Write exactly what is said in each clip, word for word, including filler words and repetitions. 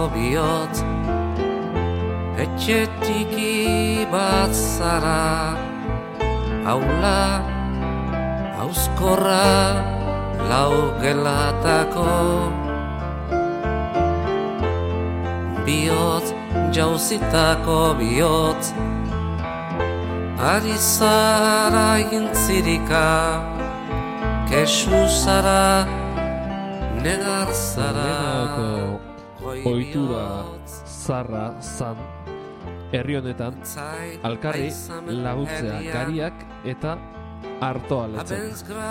bihotz, etxetik bat zara, haula, hauskorra, lau gelatako. Bihotz, jauzitako bihotz, ari zara intzirika, kesu zara, negar zara. Ohitura zarra zan, herri honetan, alkarri laguntzea gariak eta artoa letzen.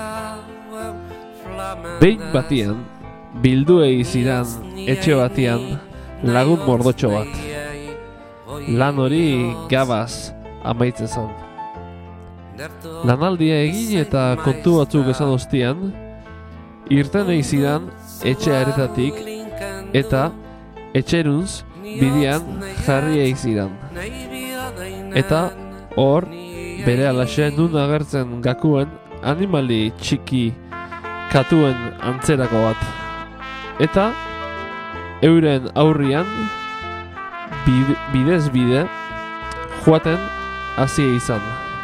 Behin batian, bilduei zidan etxe batian lagun mordotxo bat. Lan hori gabaz amaitzen zen. Lanaldia egin eta kontu batzuk esan ostian, irten egin zidan etxe aretatik eta etxeruntz bidean jarri egin zidan. Eta hor, bere alaxe nun agertzen gakuen animali txiki katuen antzerako bat. Eta euren aurrian bide, bidez bide joaten hasi izan.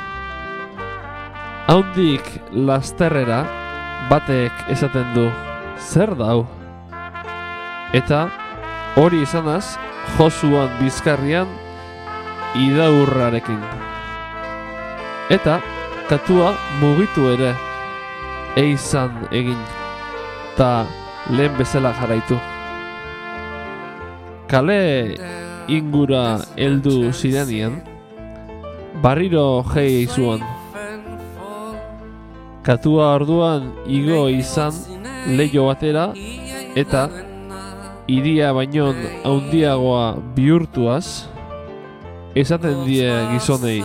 Haundik lasterrera batek esaten du, zer dau? Eta hori izanaz Josuan bizkarrian idaurrarekin. Eta katua mugitu ere eizan egin, ta lehen bezala jarraitu. Kale ingura heldu zirenean, barriro jei zuan. Katua orduan igo izan leiho batera eta hiria baino handiagoa bihurtuaz, esaten die gizonei,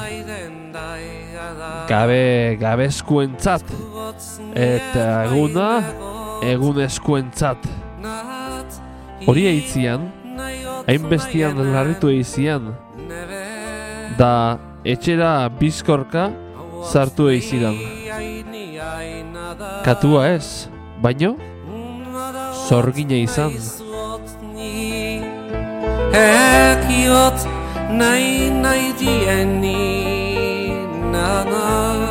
gabe gabezkuentzat eta eguna egunezkuentzat. Hori eitzian, hainbestian larritu eizian, da etxera bizkorka sartu eizidan. Katua ez, baino zorgina izan. Ekiot nahi nahi dieni nana,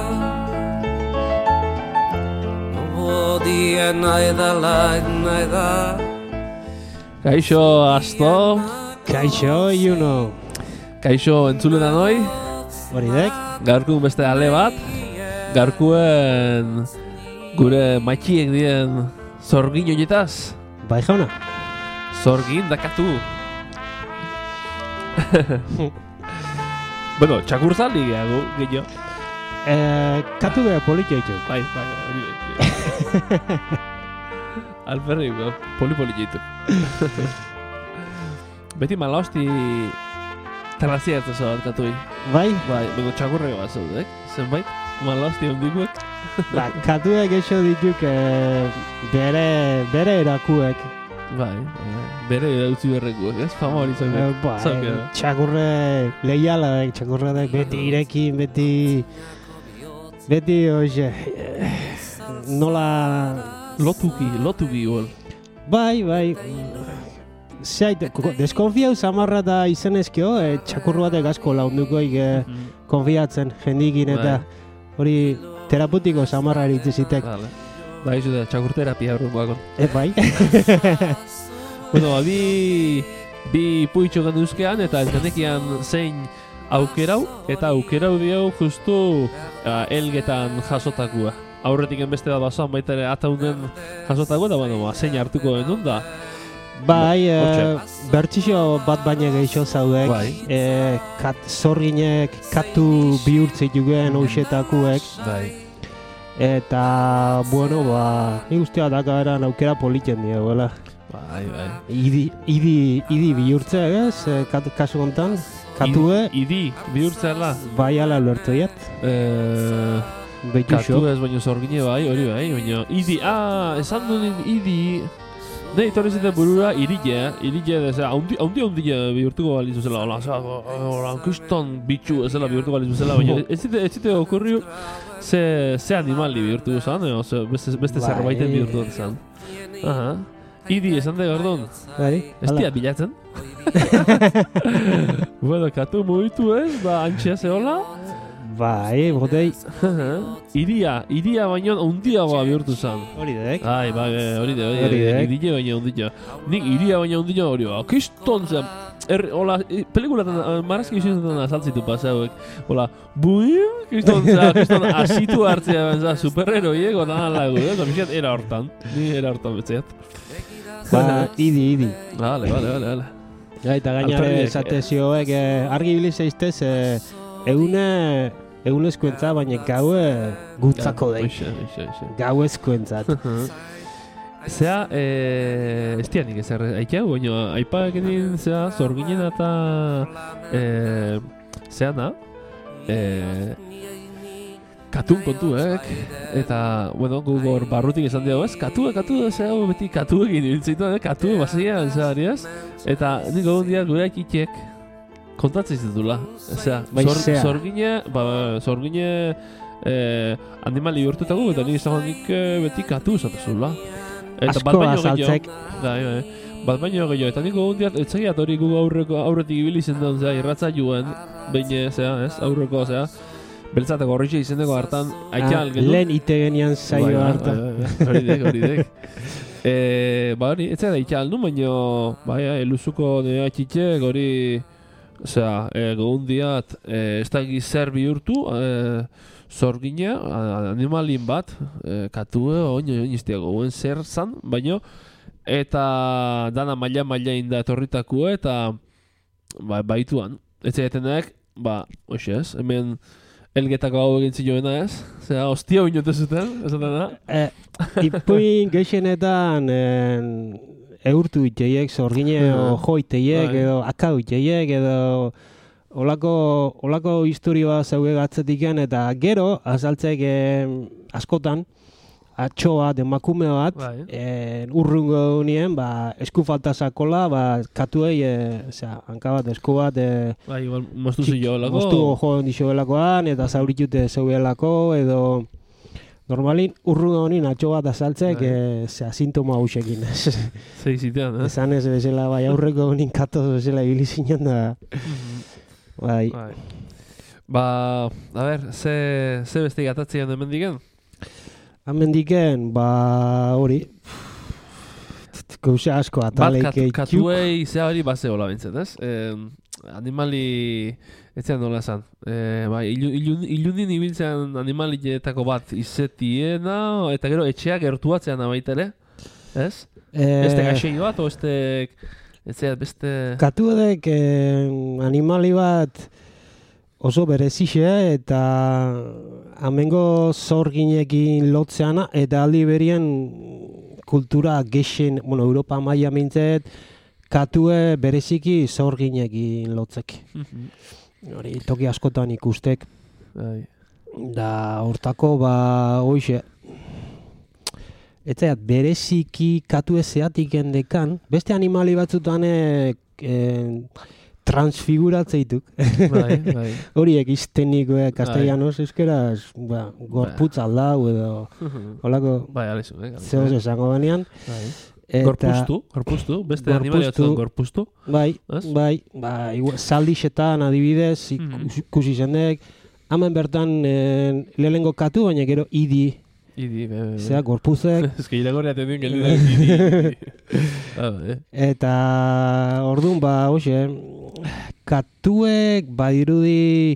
odien nahi da nahi da. Kaixo Asto, Kaixo Iuno, kaixo entzuletan hoi, hori dek? gaurkun beste ale bat, gaurkuen gure matxiek dien zorgin horietaz. Bai jauna? Zorgin dakatu. Bueno, txakurzali gehiago, gehiago. Eh, katu beha politxo itxu. Bai, bai, hori bai. Alperriko, poli-poli jitu. Beti mala hosti terrazia ez da zoat katui. Bai? Bai, bego txakurrego bat zaudek, zenbait, mala hosti ondikuek. Ba, katuek eixo dituk eh, bere, bere erakuek. Bai, bai, bere utzi berrekuek, ez? Fama hori zauk. Eh, ba, eh, txakurre lehiala dek, txakurre dek, beti irekin, beti... Beti, oize, eh, nola... Lotuki, lotuki igual. Bai, bai... Zait, deskonfiau zamarra da izenezkio, eh, txakurru batek asko laundukoik eh, mm. konfiatzen jendikin eta hori teraputiko zamarra eritzizitek. Vale. Ba, izu da, txakurterapia horren bakon. E, bai. Bueno, bi, bi puitxo ganduzkean eta ez genekian zein aukerau, eta aukerau diau justu uh, elgetan jasotakua. Aurretik enbeste da basoan baita ere ataunen jasotakua, eta bueno, ba, zein hartuko denun da. Bai, e, bertxixo bat baina gehiago zaudek, bai. e, kat, zorginek katu bihurtzit jugen hoxetakuek. Bai. Eta, bueno, ba, nik ustea dakaberan aukera politen diegoela. Bai, bai. Idi, idi, idi bihurtzea, ez? E, kat, kasu kontan, katue... Idi, idi bihurtzea. Bai, ala lortu diat. Eh... Katu ez baino zorgine bai, hori bai, baina idi, ah, esan duen idi... Ne, itorri zuten burura irile, irile, haundi haundi bihurtuko balizu zela, hola, hola, kriston bitxu ezela bihurtuko balizu zela, baina ez zite, ez zite okurriu ze, ze animali bihurtuko zan, o ze, beste, beste zerbaiten bihurtuko zan. Aha, idi esan da gordon, bai, ez dia bilatzen? Bueno, katu mugitu ez, ba, antxea zehola. Bai, botei. Iria, iria baino hundiagoa bihurtu zen. Hori dek. Ai, ba, hori de, hori de, iria baino hundia. Nik iria baino hundia hori, ba, kiston zen. Er, hola, pelikulatan, marazki izan azaltzitu pasauek. Hola, buim, kiston zen, kiston asitu hartzea benza, superheroiek, otan alagu, eh? Domixat, era hortan. Ni era hortan betzeat. Ba, idi, idi. Vale, vale, vale, vale. Ja, eta gainare esate zioek, argi biliz eiztez, eune, egun eskuentza, baina gaue gutzako daik. Gau eskuentzat. Zea, eh, ez dianik ezer aikiau, baina aipak edin, zea, zorginen eta eh, zea na, eh, katun kontuek, eta, bueno, gugor barrutik esan diago ez, katue, katue, zea, beti katuekin ibiltzeitu, eh, katue, bazian, zea, ariaz, eta nik egun diak gure aikitek kontatzen zitula, zea, zorgine, ba, zorgine eh, animali bihurtutako, eta nik izan nik eh, beti katu esatuzula. Asko azaltzek. Bai, bai. Bat baino gehiago, eta niko gundiat, etzagiat hori gu aurreko, aurretik ibili zendan, zera, irratza juen, behin, zera, ez, aurreko, zera, beltzateko horretxe izendeko hartan, aikial, gendu. Lehen ite genian zailo hartan. Hori dek, hori dek. Ba hori, etzagiat aikial nu, baino, bai, eluzuko nire atxitxek, hori, zera, gundiat, ez da zer bihurtu, zorgina, animalin bat, e, katue, oin, oin iztiago, guen zer zan, baino, eta dana maila-maila inda etorritako, eta ba, baituan. Ez egetenak, ba, hoxe ez, hemen elgetako hau egin zioena ez, zera, ostia oinote zuten, ez da? E, ipuin geixenetan eurtu iteiek, zorgine jo iteiek, edo akau iteiek, edo Olako, olako historioa zeuge gatzetiken, eta gero, azaltzek eh, askotan, atxo bat, emakume bat, eh, urrungo nien, ba, esku falta zakola, ba, katuei, eh, osea, hanka bat, esku bat, eh, ba, igual, moztu zioelako. Moztu jo dixoelakoan, eta zauritute zeuelako, edo normalin, urrungo nien atxo bat azaltzek, eh, osea, sintoma hausekin. Zeizitean, eh? Esan ez bezala, bai, aurreko nien katoz bezala ibili zinen da. Bai. Bai. Ba, a ber, ze, ze beste gatatzen hemen diken? Hemen diken, ba, hori, gauza asko ataleik eikiuk. Bat katuei ze hori base hola bintzet, ez? Eh, animali, ez zean nola esan, eh, bai, ilun, ilunin ibiltzen animalietako bat izetiena, eta gero etxeak gertuatzean abaitere, ez? Eh, este gaxei bat, o este... Etzeat beste... Katuedek eh, animali bat oso berezixe eta amengo zorginekin lotzeana eta aldi berien kultura gexen, bueno, Europa maila mintzet, katue bereziki zorginekin lotzek. Hori toki askotan ikustek. Da hortako ba hoixe. Eta bereziki katue zeatik endekan, beste animali batzutan e, e, transfiguratzeituk. Bai, bai. Horiek iztenikoek castellanos euskeraz, ba, gorputz aldau edo holako. Bai, alizu, eh. Zeoz esango banean. Bai. Gorpuztu, gorpuztu, beste animali batzutan gorpuztu. Bai, bai, bai, zaldixetan adibidez, ikusi zendek. Hemen bertan e, lehenengo katu, baina gero idi. Idi, be, be. Zea, gorpuzek. Ez que iragorea tenduen geldi da idi. Eta, orduan, ba, hoxe, katuek badirudi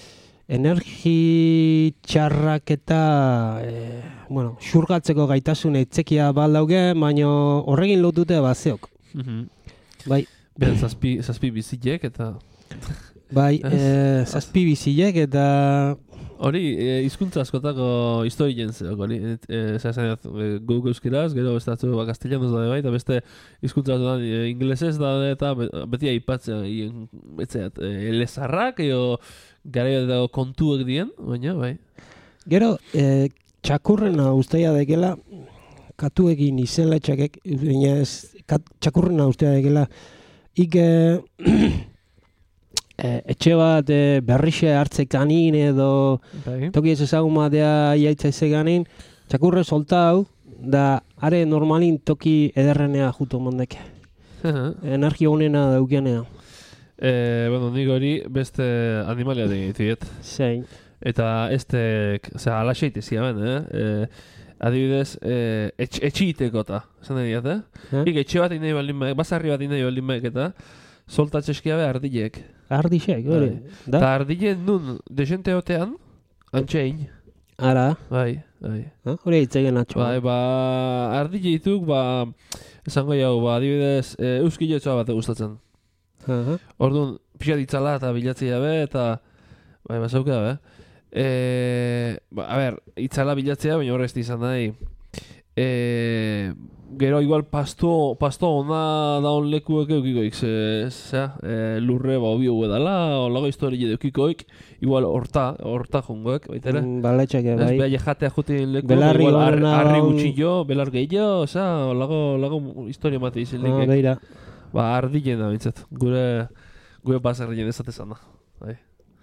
energi txarrak eta, eh, bueno, xurgatzeko gaitasun eitzekia baldauge, baina horregin lotute bazeok. Bai. Beran zazpi, zazpi bizilek eta... Bai, eh, zazpi bizilek eta... Hori, e, izkuntza askotako histori jentzeok, hori, zazainak e, guk euskiraz, gero beste atzu ba, castellanoz da bai, eta beste izkuntza batzutan e, inglesez da eta beti aipatzea, betzeat, e, elezarrak, edo gara edo kontuek dien, baina, bai. Gero, e, txakurrena usteia dekela, katuekin izela txakek, baina ez, kat, txakurrena usteia dekela, ik... E, E, etxe bat e, berrixe hartzekanin edo okay. Toki ez ezagun batea iaitza ezeganin, txakurre soltau, da are normalin toki ederrenea jutu mondeke. energia honena daukenea. Eh, bueno, nik hori beste animalia digitiet. Zein. Eta estek, osea, ala xeitezia ben, eh? eh adibidez, eh, etx, etxiitekota, esan nahi diat, eh? eh? Ik etxe bat inai baldin maik, basarri bat inai baldin maik eta soltatxeskia be ardilek. Ardixek, hori. Da? Eta ardilen nun, desente hotean, antxein. Ara. Bai, bai. Hori eitzegen atxo. Bai, ba, ardile dituk, ba, esango jau, ba, adibidez, e, euskile etxoa bat gustatzen. Uh-huh. Orduan, pixat itzala eta bilatzea be, eta, bai, basauka be. E, ba, a ber, itzala bilatzea, baina horrezti izan nahi. E, gero igual pasto, pasto ona daun lekuek eukikoik, ze, zera, e, lurre ba obio edala, olago historie deukikoik, igual horta, horta jungoek, baitere. Mm, Baletxak, bai. Ez, beha jatea jutin leku, belarri igual ar, arri daun... gutxillo, belar gehiago, oza, olago, olago historia mate izin likek. Ah, beira. Ba, ardilen da bintzat, gure, gure basarrien ezatezan da. Bai.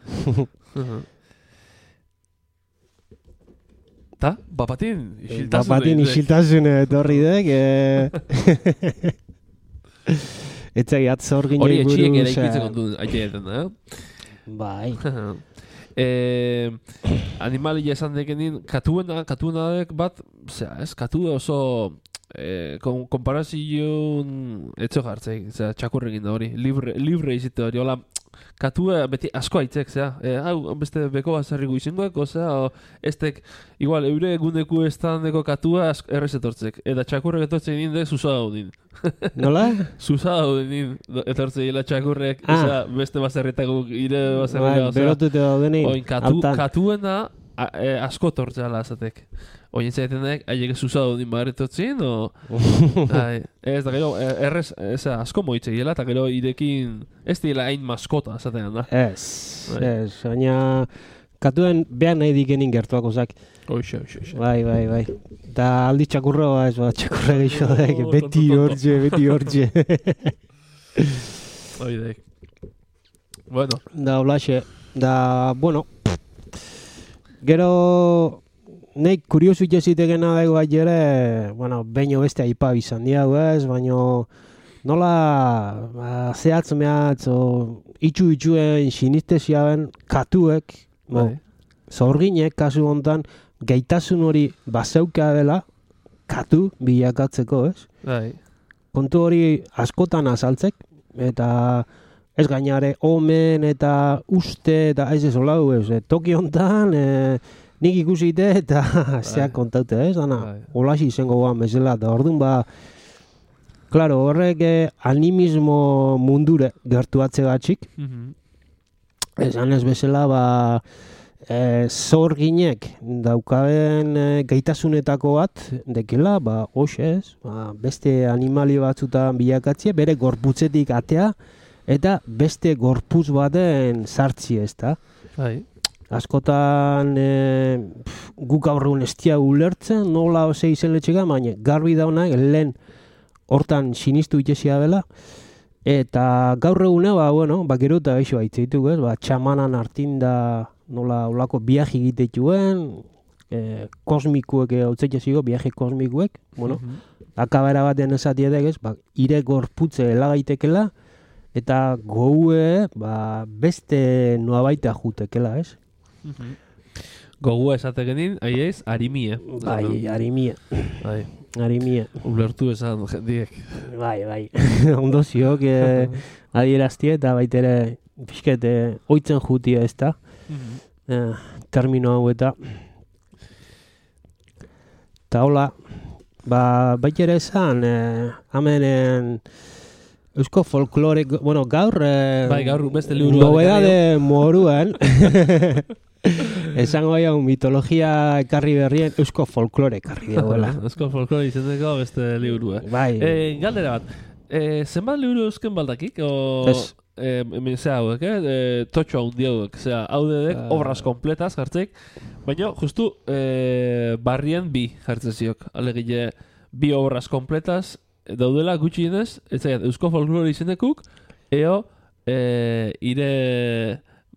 Ta, bapatin, isiltasun. Bapatin isiltasun etorri dek. E... Etzai atzor ginen buruz. Hori etxiek ere buruz, ikitzen kontu aiteetan, eh? Bai. eh, animalia esan dekenin, katuena, katuena dek bat, zera, ez, katu oso eh, kon, konparazion etxo jartzei, zera, txakurrekin da hori, libre, libre izite hori, hola, katua beti asko aitzek, zera, e, hau, beste beko bazarrigu izengoek, osea, estek, igual, eure eguneku estandeko katua errez etortzek, eta txakurrek etortzek ninde, zuza daudin. Nola? Zuza daudin etortzek ila txakurrek, ah. Osea, beste bazarretako ire bazarretako, osea. Berotute daudenin, oin, katu, katuena a, e, asko tortzea lazatek. Oin zaitenek, aiek zuza daudin barretotzin, o... Ai, ez da gero, errez, ez asko moitze gila, eta gero irekin, ez dira hain maskota, zatean da. Ez, ez, baina katuen behar nahi dikenin gertuako zak. Oixe, oixe, oixe. Bai, bai, bai. Da aldi txakurra, ba, ez ba, txakurra geixo daik, beti hortxe, beti hortxe. Oidek. Bueno. Da, olaxe, da, bueno, gero... Neik kuriosu jesiteken dago bai ere, bueno, beino beste aipa izan diago ez, baina nola ba, zehatz mehatz o itxu itxuen sinistezia ben katuek, no, zorginek kasu hontan gaitasun hori bazeuka dela katu bilakatzeko ez. Bai. Kontu hori askotan azaltzek, eta ez gainare omen eta uste eta ez ez hola du ez, toki hontan... E, nik ikusite eta zeak kontaute, ez? Dana, holaxi izango guan bezala, eta orduan ba, klaro, horrek eh, animismo mundure gertuatze gatxik. Mm-hmm. Esan ez bezala, ba, eh, zorginek daukaben eh, gaitasunetako bat, dekela, ba, hoxe ez, ba, beste animali batzutan bilakatzie, bere gorputzetik atea, eta beste gorputz baten sartzi ez da. Bai. Askotan e, pf, guk aurreun estia ulertzen, nola ose izen letxeka, baina garbi daunak lehen hortan sinistu itxesia dela. Eta gaur egune, ba, bueno, ba, gero eta gaixo haitzeituk, ez, ba, txamanan hartinda nola olako biaji egiteitzuen, e, kosmikuek hau txetxeziko, biaji kosmikuek, bueno, mm-hmm. akabera batean esatiedek, ez, ba, ire gorputze helagaitekela, eta goue, ba, beste noa baita jutekela, ez. Mm-hmm. Gogua esatekenin, aiez, arimie. Bai, arimie. Bai. Arimie. Ulertu esan jendiek. Bai, bai. Ondo ziok, eh, adieraztie eta baitere pixkete oitzen jutia ez da. Mm-hmm. eh, termino hau eta. Eta hola, ba, baitere esan, eh, amenen... Eusko folklore, bueno, gaur... Eh, bai, gaur beste liburu... Nobedade moruan... Esango gai hau mitologia ekarri berrien eusko folklore ekarri duela. Eusko folklore izateko beste liburu, eh? Bai. Eh, galdera bat, eh, zenbat liburu eusken baldakik? O, ez. Eh, hemen zea hauek, eh? eh totxo haundi hauek, zea, hau dedek, uh, obras kompletaz jartzeik, baina justu eh, barrien bi jartzeziok. Alegile, bi obras kompletaz daudela gutxienez, ez zaiat, eusko folklore izenekuk, eo, eh, ire...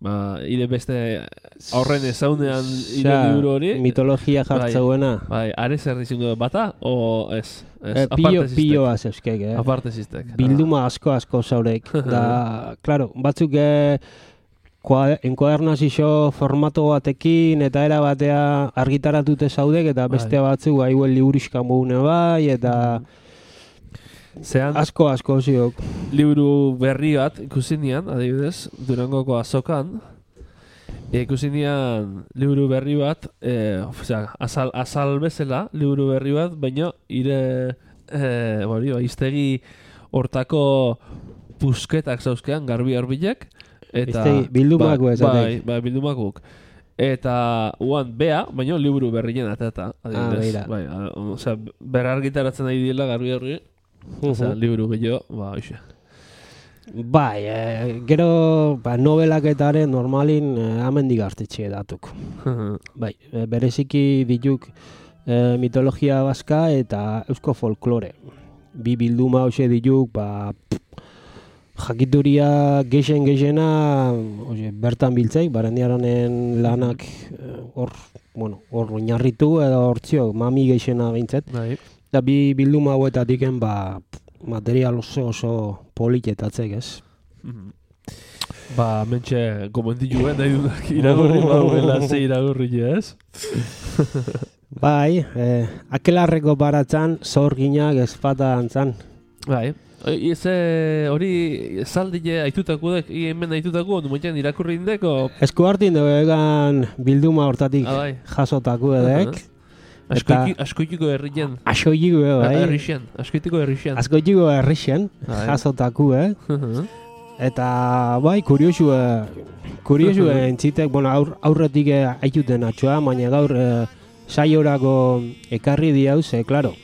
ba, ire beste aurren ezaunean ire liburu hori. Mitologia jartzeuena. Bai, are zer dizingo bata, o ez? Eh, pillo, pilloa zeuzkek, eh? Aparte ziztek. Bilduma asko asko zaurek. Da, claro, batzuk eh, enkuadernazio formato batekin eta era batea argitaratute zaudek, eta beste batzuk hauen liburuxkan bugune bai, eta zean, asko asko ziok. Liburu berri bat ikusi nian, adibidez, Durangoko azokan, ikusi nian liburu berri bat, e, osea, azal, azal bezala liburu berri bat, baina ire e, bori, ba, iztegi hortako pusketak zauzkean garbi harbilek, eta iztegi, bildumaku ba, ezatek. bai, bai, bildumakuk. Eta uan bea, baina liburu berrien ateta, adibidez. Ah, bai, osea, berargitaratzen nahi dila garbi harbi, osea, liburu gehiago, ba, hoxe. Bai, eh, gero ba, novelaketaren normalin eh, amendik hartetxe datuk. Bai, eh, bereziki dituk eh, mitologia baska eta eusko folklore. Bi bilduma hoxe dituk, ba, jakituria geixen geixena oye, bertan biltzeik, barandiaranen lanak hor, eh, bueno, hor oinarritu edo hortziok, mami geixena behintzet. Bai. Eta bi bilduma hauetatiken, ba, material oso oso politetatzek, ez? Mm-hmm. Ba, mentxe, komentituen nahi dudak iragurri bauela ze iragurri, ez? Bai, eh, akelarreko baratzan, zorginak ezpata antzan. Bai, Ize hori zaldile aitutako dek, hemen aitutako, numoitean irakurri indeko? Esku hartin dugu egan bilduma hortatik ah, bai. jasotako edek. Uh-huh. Askoitiko herrien. Askoitiko, bai. Herrixen, askoitiko herrixen. Askoitiko herrixen, jasotako, eh? Uh-huh. Eta, bai, kuriosu, kuriosu uh-huh. entzitek, bueno, aur, aurretik aituten atxoa, baina gaur eh, saiorako ekarri diauz, eh, klaro.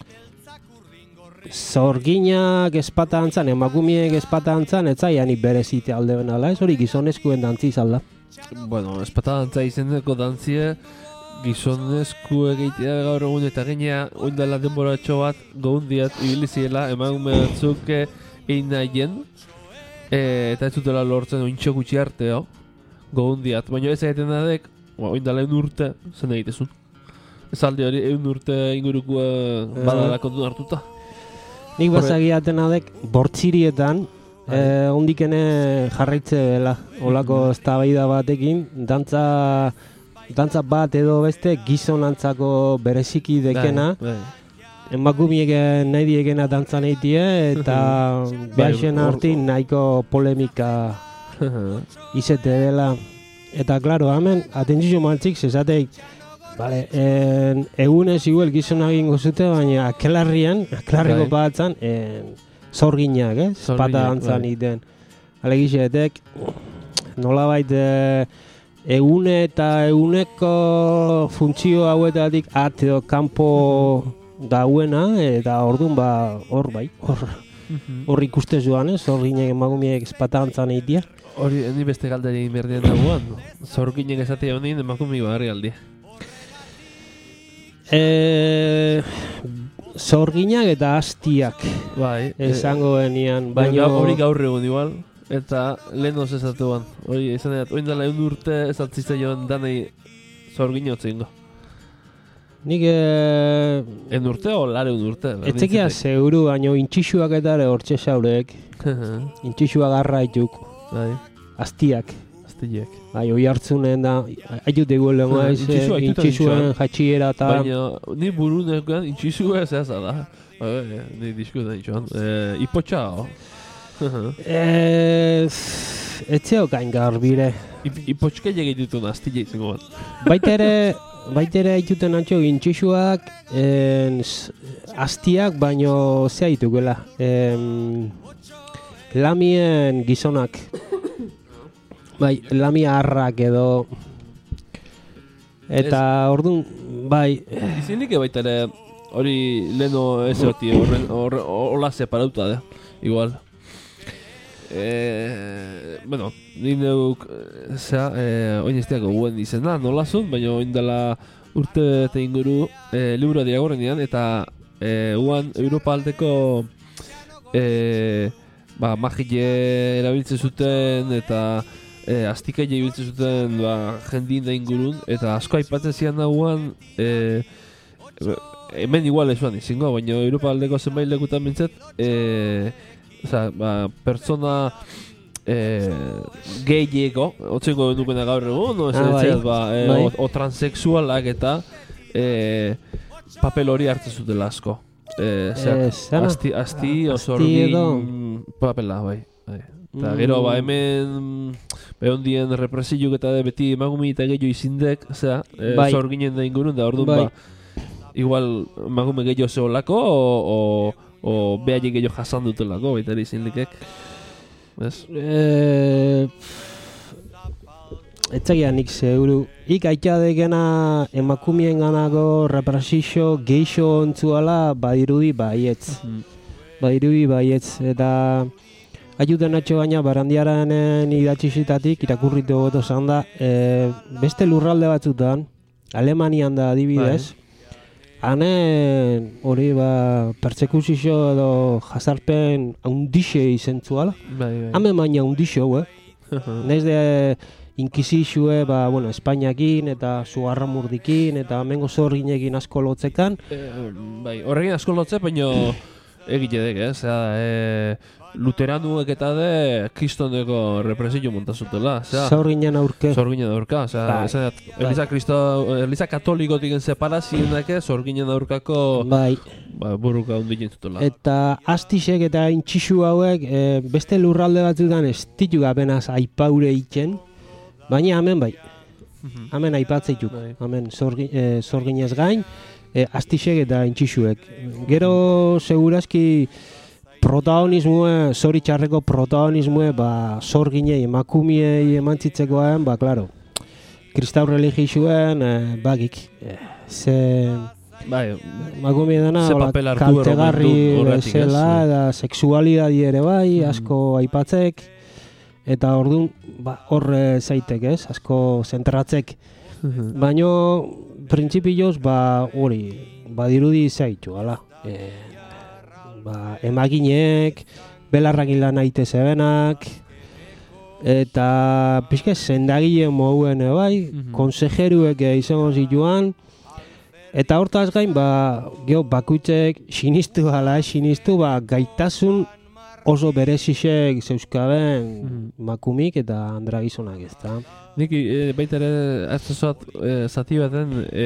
Zorginak espata antzan, emakumiek espata antzan, ez zaianik berezite alde benala, ez hori gizonezkuen dantzi izalda. Bueno, espata dantza izeneko dantzie, gizonezku egitea gaur egun eta genea oindala denboratxo bat goundiat ibiliziela emakume batzuk egin nahien e, eta ez dutela lortzen ointxo gutxi arteo goundiat, baina ez egiten dadek oindala egun urte zen egitezun. Ez alde hori egun urte inguruko badala kontu hartuta. Nik bazagiaten adek bortzirietan eh, ondikene jarraitze dela olako eztabaida batekin dantza dantza bat edo beste gizonantzako bereziki dekena emakumiek nahi diekena dantzan eitie eta behaxen hartin nahiko polemika izete dela eta klaro hemen atentzio mantzik zezateik vale, en, egunez igual gizona egingo zute, baina akelarrian, akelarriko batzan, zorginak, eh? Pata dantzan iten. Alegizetek, nolabait e, egune eta eguneko funtzio hauetatik at edo kanpo dauena, eta orduan ba, hor bai, hor, hor ikuste zuan, eh? Zorginak emakumiek pata dantzan eitia. Hori, ni beste galderi merdien dagoan, zorginak esatea honien emakumik bagarri aldia. E, zorginak eta hastiak bai, esango benian, baina hori gaur egun igual, eta lehen oz ezatuan. Hori izan edat, oin dela egun urte ezatzizte joan danei zorgina otzein go. Nik e... En urte o lare un urte? Etzekia seguru, baina intxixuak eta ere hortxe saurek. Intxixuak garra ituk. Bai. Hastiak. Hastiak. Bai, oi hartzunen da, haitut eguel lengua ez, intxixuen jatxiera eta... Baina, ni burunekoan intxixua ez da. Bai, ni diskuta itxoan. Ipotxa, o? Ez zeo gain garbire. Ipotxka egitutun hastile izango bat. Baita ere, baita ere haituten antxo intxixuak, hastiak, baino zea ditukela. Lamien gizonak. Bai, lamia harrak edo... Eta orduan, bai... Izinik baita ere, hori leheno ez oti, horla separauta da, igual. E, bueno, nik neuk, zera, e, oin ezteako guen izena, nolazun, baina oin dela urte eta inguru e, libura diagorrenean, eta e, uan Europa aldeko e, ba, magile erabiltzen zuten, eta e, astikaile ibiltzen zuten ba, jendin da ingurun, eta asko aipatzen zian dagoan, e, hemen igual esuan izango, baina Europa aldeko zenbait lekutan bintzat, e, oza, ba, pertsona e, gehiego, otzengo dukena gaur egun, no, ah, bai, ba, e, bai. o, o transexualak eta e, papel hori hartzen zutela asko. E, zeak, eh, asti, asti ah, osorgin papela, bai. bai. Eta gero, ba, hemen behon dien represilluk eta de beti emagumi eta gehiago izindek, zera, e, bai. Zorginen da ingurun, da orduan, bai. Ba, igual emagume gehiago zeolako, o, o, o behaiek gehiago jasan dutelako, baita eri zinlikek. Ez? Eh, etzagia nik zeuru. Ik aitadekena emakumien ganako represio geixo ontzuala badirudi baietz. Mm. Badirudi baietz. Eta aiuten atxo gaina barandiaranen idatxisitatik irakurritu goto zan da, e, beste lurralde batzutan, Alemanian da adibidez, hane hori ba pertsekuzio edo jazarpen haundixe izentzuala. Bai, bai. Hame baina haundixo, eh? Naiz de inkizizue, ba, bueno, Espainiakin eta Zugarramurdikin eta hemengo zorginekin asko lotzekan. E, bai, horrekin asko lotze, baina egite dek, eh? Zera, e, luteranuek eta de kristoneko represio montazutela. Zorginen aurke. Zorginen aurka, bai, zera, Eliza, bai. Eliza katolikotik separazien dake, zorginen aurkako bai. Ba, buruka hundik zutela. Eta astisek eta intxixu hauek e, beste lurralde batzutan ez ditu apenas aipaure itzen, baina hemen bai. Mm-hmm. Hemen aipatzeituk, bai. Hemen zorgi, e, zorginez gain, e, astisek eta intxixuek. Gero segurazki protagonismoe, zori txarreko protagonismoe, ba, zorginei emakumiei emantzitzekoen, ba, klaro, kristau religizuen, e, bagik, e, ze... Bai, emakumie dena, kaltegarri zela, eta sexualidadi ere bai, mm. asko aipatzek, eta orduan, ba, horre zaitek, ez, asko zentratzek. Mm-hmm. Baina, printzipioz, ba, hori, badirudi zaitu, ala. E, ba, emaginek, belarrakin lan aite zebenak, eta pixka zendagile mouen, bai, mm-hmm. konsejeruek izango zituan, eta hortaz gain, ba, geho, bakuitzek sinistu ala sinistu, ba, gaitasun oso berezisek zeuzkaben mm. makumik eta andragizonak ez da. Nik e, baita ere aztezoat e, zati baten e,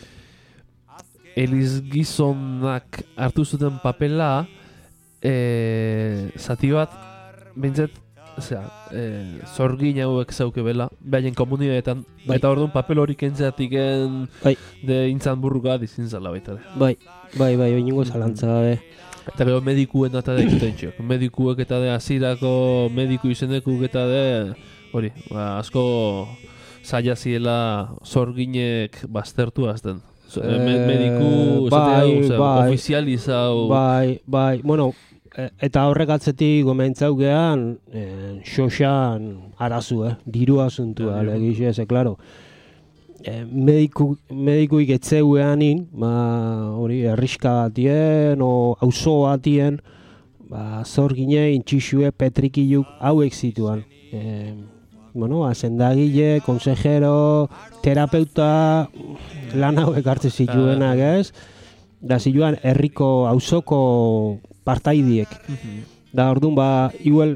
elizgizonak hartu zuten papela e, zati bat bintzet osea, eh, zorgin hauek zauke bela, behaien komunidadetan, bai. Eta orduan papel hori kentzeatik bai. De intzan burruka dizin zala baita. Bai, bai, bai, bai, ningu zalantza gabe. Eta gero medikuen eta de ekutentxok, medikuek eta de azirako mediku izenekuk eta de, hori, ba, asko zaila ziela zorginek baztertu azten. So, eh, mediku, bai, esate hau, bai, ofizializau. Bai, bai, bueno, eta horrek atzetik gomentzaukean, e, xoxan arazu, eh? Diru asuntua, ja, legizia, ze, klaro. E, mediku, medikuik etzeueanin, ba, hori, erriska batien, o auzo batien, ba, zorgine, intxixue, petrikiluk, hauek zituan. E, bueno, ba, zendagile, konsejero, terapeuta, lan hauek hartze zituenak, ez? Da zituan, herriko, auzoko partaidiek. Mm-hmm. Da orduan, ba, igual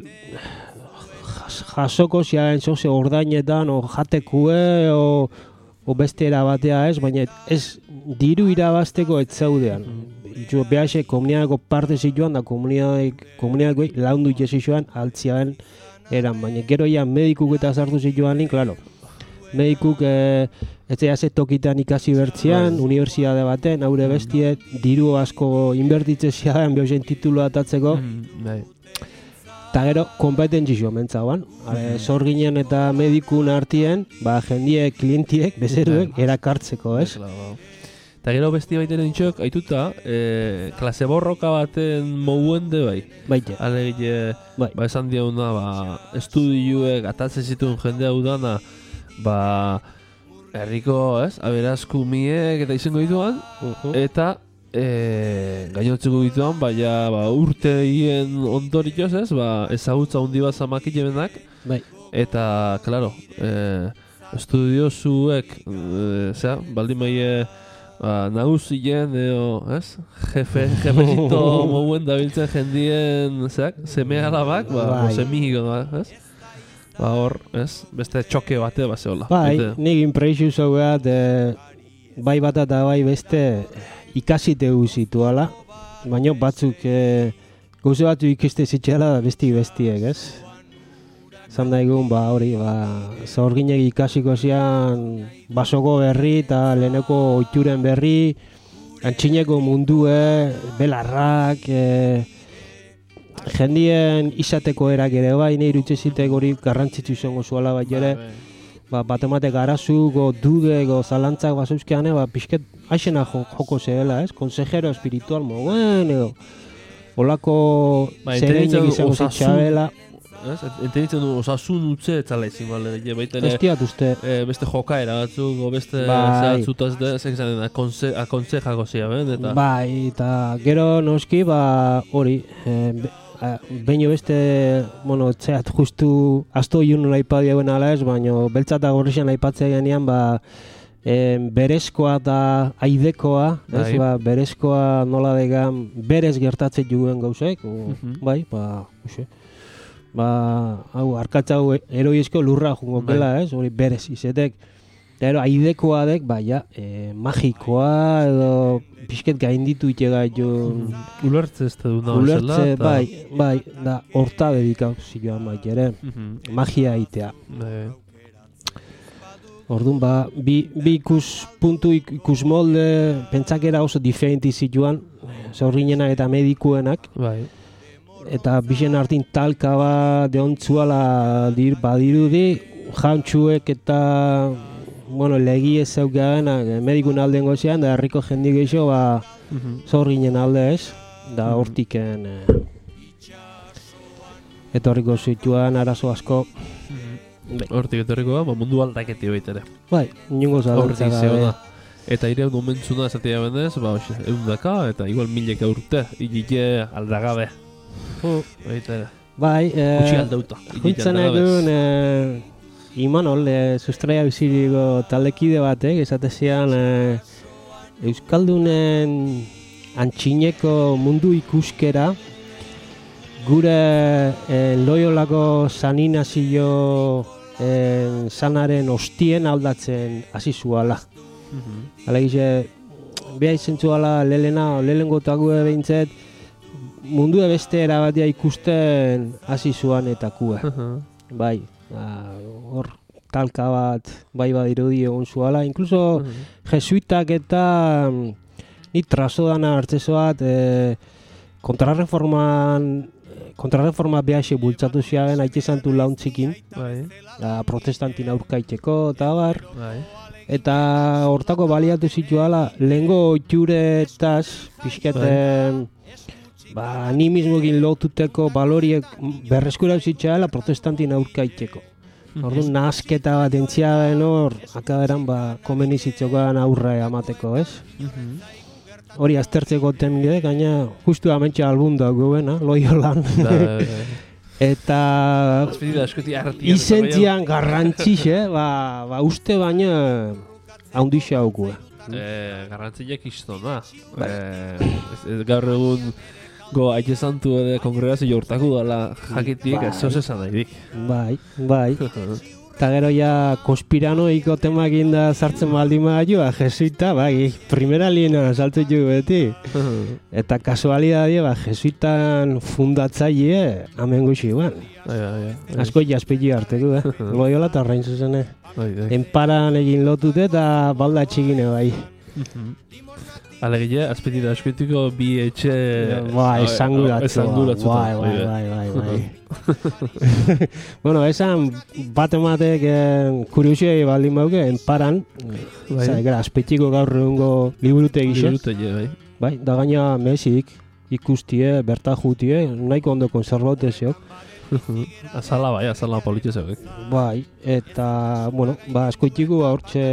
jasoko ziaren zoze ordainetan, o jatekue, o, o beste erabatea ez, baina ez diru irabazteko ez zaudean. Mm-hmm. Behaxe, komunidadeko parte zituan, da komunidadeko laundu itxezituan, altziaen eran, baina gero ja medikuk eta sartu zituan nin, klaro. Medikuk eh, ez ze tokitan ikasi bertzian, unibertsitate baten, haure bestiet, diru asko inbertitze ziaren behauzen titulu atatzeko. Eta mm, gero, kompetentzizio mentzauan. Mm. Zorginen eta medikun artien, ba, jendie, klientiek, bezeruek, erakartzeko, ez? Eta gero besti baiten entxok, aituta, e, klase borroka baten mouen de bai. Baite. Alegile, bai. Ba, esan diauna, ba, estudioek atatzen zituen jende hau dana, ba, herriko, ez, aberazku miek eta izango dituan, uh-huh. Eta e, gainotzeko dituan, baina ba, urteien ondorioz, ez, ba, ezagutza hundi bat zamakit jemenak, bai. Eta, claro, eh, estudio zuek, eh, zera, baldin maie, ba, nagusien, edo, ez? Jefe, jefecito mouen dabiltzen jendien, zerak, seme alabak, ba, semihiko da, ez? Ba, hor, ez? Beste txoke bate, ba, zehola. Bai, nik impresio zaugat, bai bat eta bai beste ikasite guzituala, baina batzuk e, gauze batu ikuste zitxela besti bestiek, ez? Zan da egun, ba, hori, ba, zaurginek ikasiko zian basoko berri eta leheneko oituren berri, antxineko mundue, belarrak, e, jendien izateko erak ere bai, nahi irutze zitek hori garrantzitsu izango zuela bai ere, ba, batematek arazuko, dudeko, zalantzak bazauzkean, ba, pixket aixena joko zehela, ez? Konsejero espiritual mogen, edo, olako ba, zereinek izango zitxabela. Entenitzen du, osasun utze etzala izin, bale, baita ere, estiat uste. E, beste jokaera batzuk, o beste zehatzutaz da, zek zanen, akontzejako zia, ben, eta... Bai, eta gero noski, ba, hori, e, behin beste, bueno, etxeat justu asto iun nahipadia guen ala ez, baina beltza eta gorrixan nahipatzea genean, ba, e, berezkoa eta aidekoa, ez, ba, berezkoa nola degan berez gertatzen juguen gauzek, o, mm-hmm. bai, ba, uxe. Ba, hau, arkatza hau eroizko lurra jungo gela, ez, hori berez izetek. Eta ero, aidekoa dek, ba, ja, e, magikoa edo pixket gainditu ite gaitu. Mm, ulertze ez da duna ulertze, eta... bai, bai, da, horta dedikau zioan bai ere, mm-hmm. magia itea. Bai. Orduan, ba, bi, bi ikus puntu ikus molde, pentsakera oso diferenti zituan, zaurginena eta medikuenak. Bai. Eta bizen hartin talka bat deontzuala dir, badirudi, jantxuek eta bueno, legi ez zeugean, medikun alden gozean, da herriko jendik eixo, ba, mm-hmm. zorginen alde ez, da hortiken mm-hmm. eh, etorriko zituan arazo asko. Mm-hmm. Hortik etorriko ba, mundu aldaketi baitere. Bai, inungo zalantza gabe. Eta ire egun omentzuna esatea bendez, ba, egun daka, eta igual mileka urte, igike aldagabe. Uh, bai, gutxi aldauta. Juntzen egun, eh, Imanol, eh, sustraia biziriko taldekide batek, esatezian eh, Euskaldunen antxineko mundu ikuskera, gure eh, Loiolako saninazio eh, sanaren ostien aldatzen hasi zuala. Mm-hmm. Hala gize, beha izen zuala lelena, lehengo tague behintzet, mundu beste erabatia ikusten hasi zuan eta kue. Uh-huh. Bai, hor talka bat bai badirudi egon zuala. Inkluso uh-huh. jesuitak eta ni trasodana hartzezoat e, kontrarreforman kontrarreforma behaxe bultzatu ziagen haite zantu launtzikin. Bai. Protestantin aurkaitzeko eta bar. Bai. Eta hortako baliatu zituala lehengo oituretaz pixketen... Bai. Ba, ni mismokin lotuteko baloriek berreskura zitxeala protestantin aurkaitzeko. Mm-hmm. Orduan, nahasketa bat entziagen hor, akaberan, ba, komenizitzokoan aurra amateko, ez? Mm-hmm. Hori aztertzeko temide, gaina justu amentxe albunda gubena, Loiolan. Eta izentzian garrantzixe, ba, ba, uste baina haundixe hauku. Eh, garrantziak iztona. Eh, gaur egun go haite zantu edo kongregazio jortaku dala jakitik, ez zoz esan nahi dik. Bai, bai. Eta gero ja konspiranoiko temakin da sartzen baldin badioa, jesuita, bai, primera linea saltzen jugu beti. Eta kasualidadie, ba, jesuitan fundatzaile hemen guxi guan. Asko jaspegi harteko, eh? Loiola eta Arrain zuzene. Enparan egin lotute eta balda txigine bai. Alegile, azpetira askoetiko bi etxe... Ba, esanguratzu. Bai, bai, bai, bai, bai. Bueno, esan bat ematek kuriosiai baldin bauke, enparan, gara, azpetiko gaur egungo liburute egixe. Liburute egixe, bai. Bai, da gaina mesik ikustie, berta jutie, nahiko ondo konservaute zeok. Azala bai, azala politxe zeok. Bai, eta, bueno, ba, askoetiko hortxe...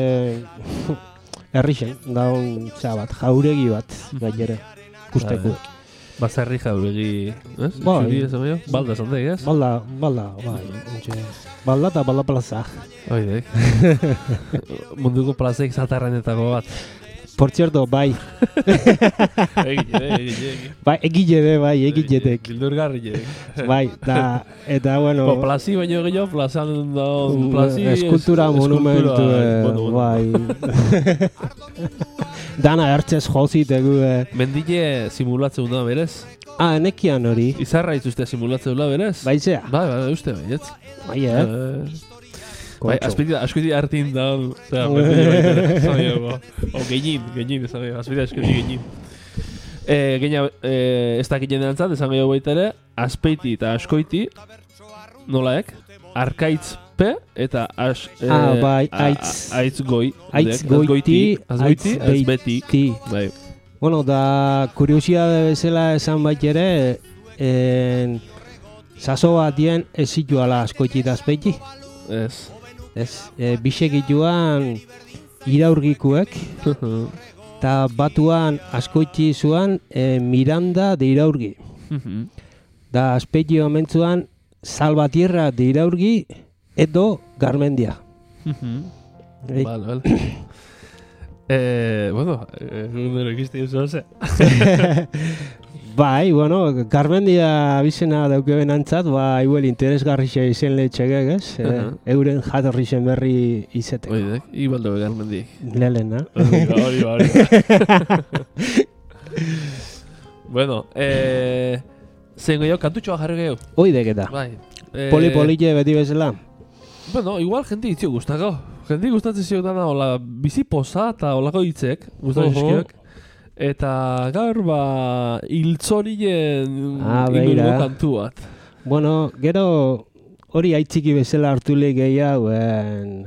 Herrixen, daun, zera bat, jauregi bat, gainera, kusteko. Bazarri jaulegi, ez? Bai. Zuri ez amio? Balda esan daik, ez? Balda, balda, bai. Balda eta balda plaza. Oidek. Munduko plazaik zatarrenetako bat. Por cierto, bai. Egile, egile. Bai, egile, bai, egiletek. Bildurgarri. Bai, da, eta bueno... Po, plazi baino gehiago, plazan da... Plazi... Eskultura monumentu, bai. Dana ertzez jozitegu. Mendile simulatzen da, berez? Ah, nekian hori. Izarra ituzte simulatzen da, berez? Baizea? Bai, bai, uste, bai, ez? Bai, eh? Bai, azpiti, askoiti hartin da, zera, mendile baita, zabiago. O, genin, genin, zabiago, azpiti askoiti genin. E, Geina, e, ez dakit jendeantzat, esan gehiago baita ere, azpeiti eta askoiti, nolaek, arkaitz pe eta as... E, ah, bai, aitz... Aitz goi. Aitz goiti, aitz beiti. Bai. Bueno, da, kuriosidade bezala esan bait ere, en, saso batien ez zituala askoiti eta azpeiti. Ez. Ez, e, bisegituan iraurgikuek, eta batuan askoitzi zuan e, Miranda de Iraurgi. Da azpeiti omentzuan Salvatierra de Iraurgi edo Garmendia. Bale, bale. Eh, bueno, nero ikizte duzu ze. Bai, bueno, Garmendia abizena daukeben antzat, ba, igual interesgarrixe izen lehetxegek, ez? Uh -huh. e, euren jatorrixen berri izetek. Oidek, ibaldo Garmendik. Lelena. Hori, hori. Bueno, eh... zein gehiago, kantutxoa jarri gehiago. Oidek eta. Bai. Poli-polile beti bezala. Bueno, igual jenti itzio gustako. Jenti gustatzen ziok dana, hola, bizi poza eta holako hitzek, gustatzen zizkiok. Eta gaur, ba, hiltzorien ah, inguruko kantu bat. Bueno, gero hori aitziki bezala hartulik gehiago, en...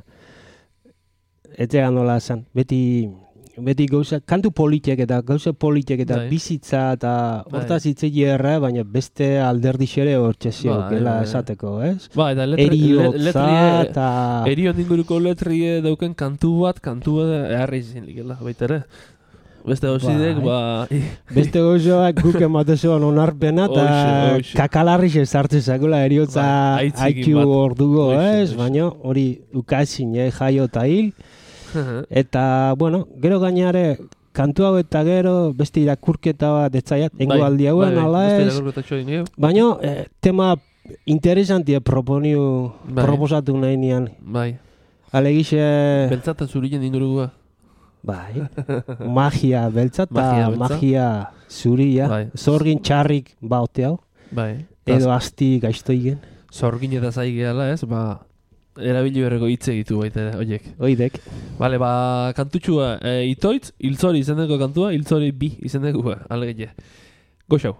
etxegan nola esan, beti... Beti gauza, kantu politek eta gauza politek eta bai. Bizitza eta hortaz hitzegi erra, baina beste alderdixere hortxezio, bai, gela bai. Esateko, ez? Ba, eta eriotza eta... Erion inguruko letrie dauken kantu bat, kantu bat eharri izin likela, baita ere. Beste gauzidek, ba... Beste gauzoak guk ematezuan onarpena eta kakalarrixe sartzen zakula eriotza haiku ordugo, ez? Baina hori ukazin, eh, jaio eta hil. Eta, bueno, gero gainare kantu hau eta gero beste irakurketa bat etzaiat, engo aldi hauen, ala ez. Baina eh, tema interesantia proponiu, proposatu nahi nian. Bai. Alegixe... Beltzata zurien ingurugua. Bai, magia beltza eta magia zuria. Bai. Zorgin txarrik baute hau. Bai. Edo asti gaiztoigen. Zorgin eta zaigeala ez, ba... Erabili berreko hitz egitu baita, oiek. Oidek. Bale, ba, kantutxua, e, itoitz, hiltzori izendeko kantua, hiltzori bi izendeko, alegile. Goxau.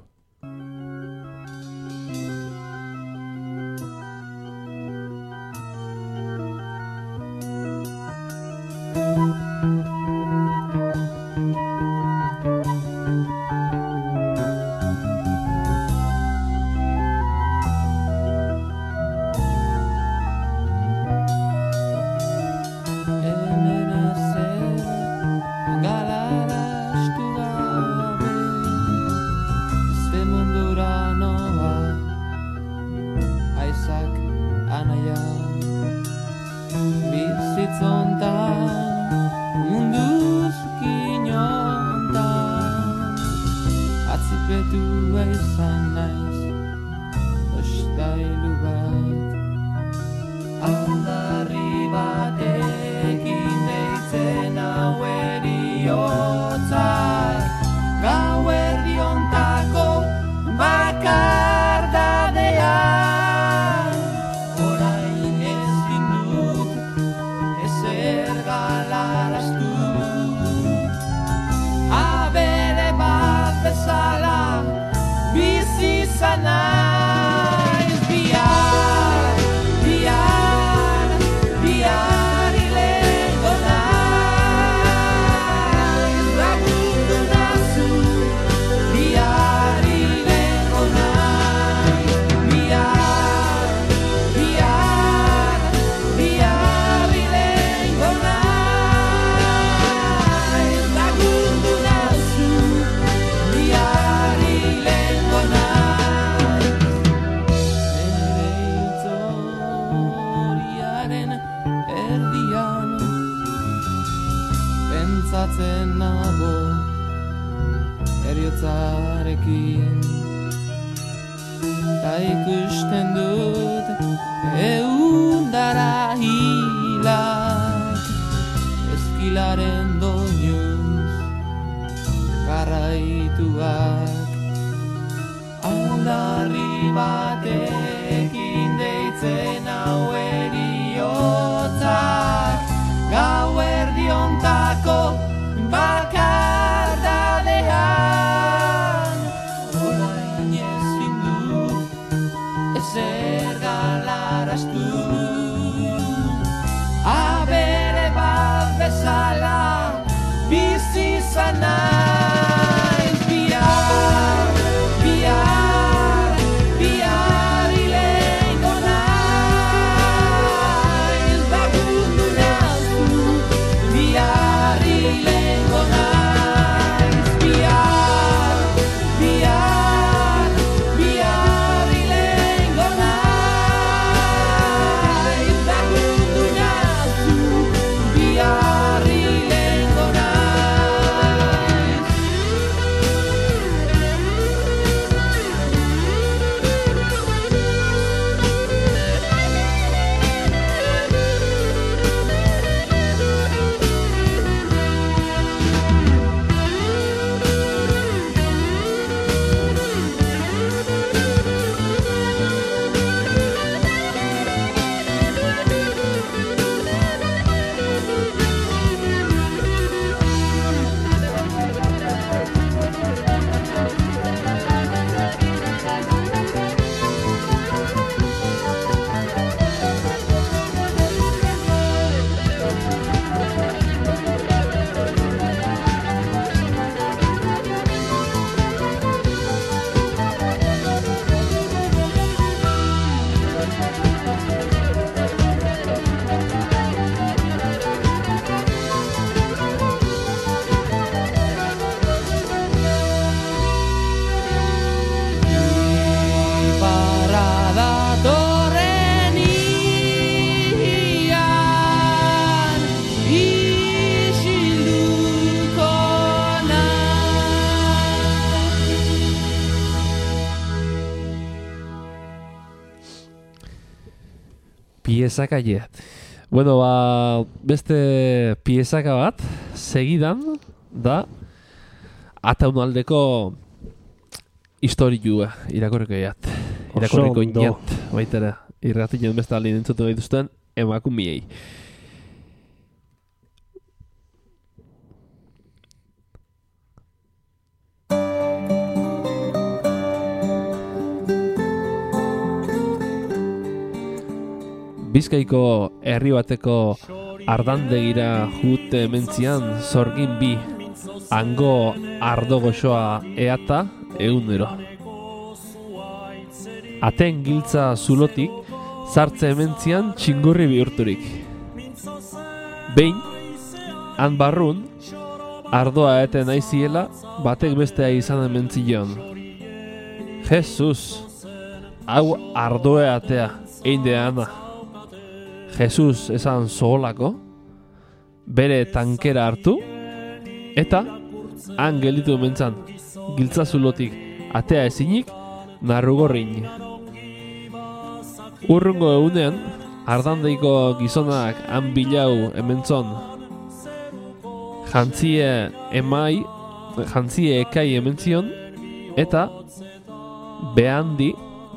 Bizi zanaiz biar erdian pentsatzen nago eriotzarekin ta ikusten dut eundara hilak eskilaren doinuz garraituak aldarri batekin deitzen hau eriotzak gauerdiontako bakardadean orain ezin dut ezer galarastu abere bat bezala bizi izan naiz bihar, bihar, bihar hilengo naiz lagundu nazu bihar hilengo naiz bihar, bihar, bihar hilengo naiz lagundu nazu bihar hilengo naiz. Parada torren ian isilduko Piezaka je. Bueno, ba, beste piezaka bat, segidan, da, ataunaldeko historiua irakorriko jat. Irakorriko jat, baitera, irratien beste alin entzutu dituzten emakumiei. Bizkaiko herri bateko ardandegira jute mentzian zorgin bi hango ardo goxoa eata egunero. Aten giltza zulotik zartze ementzian txingurri bihurturik. Behin, han barrun, ardoa eten aiziela batek bestea izan ementzion. Jesus, hau ardoa atea, einde ana. Jesus esan zoolako, bere tankera hartu, eta han gelditu mentzan, giltza zulotik atea ezinik, narrugorrin. Urrungo egunean, ardandeiko gizonak han bilau hementzon, jantzie emai, jantzie ekai hementzion, eta behandi,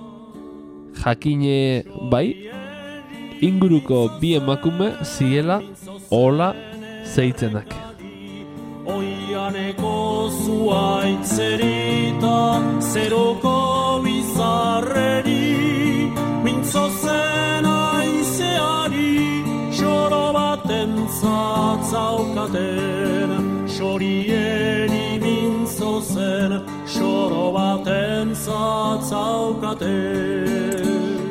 jakine bai, inguruko bi emakume ziela hola zeitzenak. Oianeko zuaitzeritan zeroko bizarreri mintzo zen aizeari xoro baten zatzaukaten xorieri mintzo zen xoro baten zatzaukaten.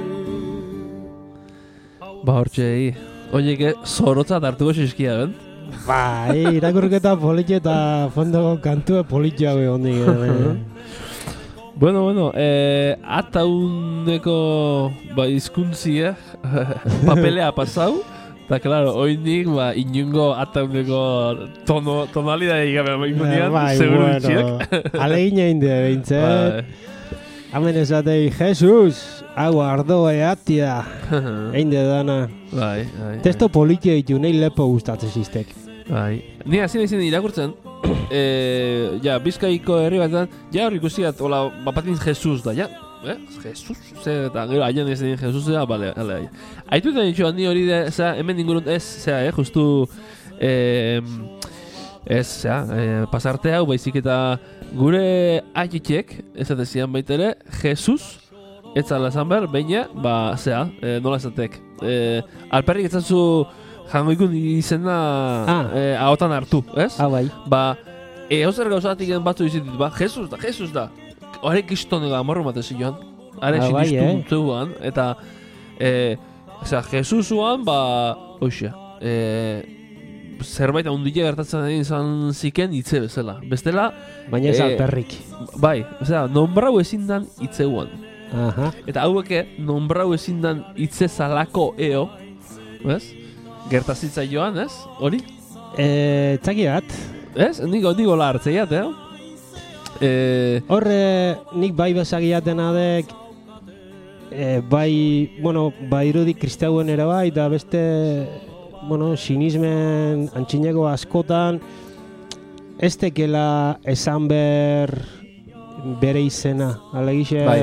Ba hortxei, oieke zorotzat hartuko xiskia, ben? Ba, e, irakurketa politxe eta fondo kantue politxe hau egon dik. Bueno, bueno, eh, atauneko ba, izkuntzia papelea pasau, Eta, klaro, oindik, ba, inungo atauneko tono, tonalidade gabe amaikunean, Bai, seguro bueno, itxiek. alegin egin de, behintzet. Hemen esatei, Jesus, hau ardoa eatia, egin de dana. Bai, bai. Testo politia ditu, nahi lepo gustatzen ziztek. Bai. Ni hasi nahi zen irakurtzen, eh, ja, Bizkaiko herri batean, ja hor ikusiat, hola, bapatin Jesus da, ja, eh? Jesus? Zer, eta gero aian ez den Jesus, ja, bale, bale, bale. Aitu eta nintxo, handi hori da, zera, hemen ingurun, ez, zera, eh, justu, eh, ez, zera, eh, pasarte hau, baizik eta gure aietxek, ez eta zian baitere, Jesus, ez zala esan behar, baina, ba, zera, eh, nola esatek, eh, alperrik etzatzu, jangoikun izena Ah. eh, ahotan hartu, ez? Ah, bai. Ba, e, hauzer gauzatik batzu izitit, ba, Jesus da, Jesus da. Hore kistonega amorru matezi joan. Hare Ah, bai, sinistu zuan, eta, e, osea, Jesusuan, ba, oixe, e, zerbait handile gertatzen ari izan ziken hitze bezala. Bestela, Baina ez eh, alperrik. bai, osea, nombrau ezin dan hitzeuan. Aha. Eta haueke, nombrau ezin dan hitze zalako eo, ez? Gertazitza joan, ez? Hori? Eh, txakiat, Ez? Niko, niko la hartzeiat, eh? Eh, horre nik bai bezagiaten adek, eh, bai, bueno, bai irudik kristauen ere bai, da beste, bueno, sinismen antxineko askotan, ez tekela esan ber bere izena, alegixe, Bai.